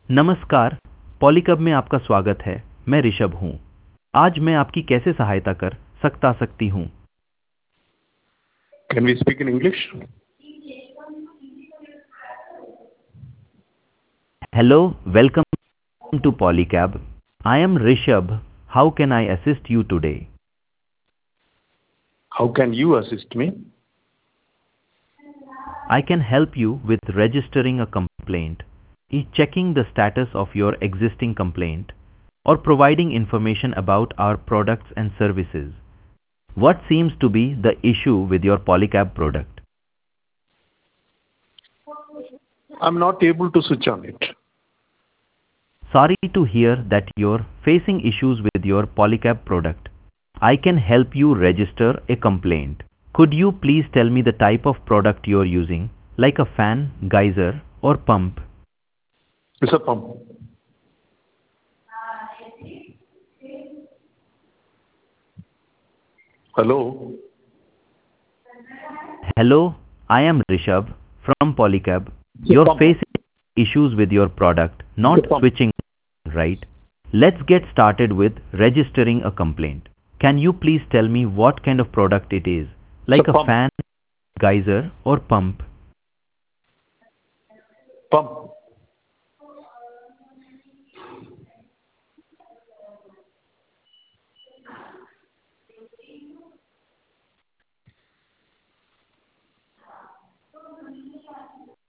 नमस्कार, पॉलीकब में आपका स्वागत है। मैं ऋषभ हूँ। आज मैं आपकी कैसे सहायता कर सकती हूँ? Can we speak in English? Hello, welcome to Polycab. I am Rishabh. How can I assist you today? How can you assist me? I can help you with registering a complaint, checking the status of your existing complaint, or providing information about our products and services. What seems to be the issue with your Polycab product? I'm not able to switch on it. Sorry to hear that you're facing issues with your Polycab product. I can help you register a complaint. Could you please tell me the type of product you're using, like a fan, geyser, or pump? It's a pump. Hello? Hello, I am Rishabh from Polycab. It's a You're pump. facing issues with your product, not It's a pump. switching, right? Let's get started with registering a complaint. Can you please tell me what kind of product it is, It's a like a pump. fan, geyser, or pump? Pump.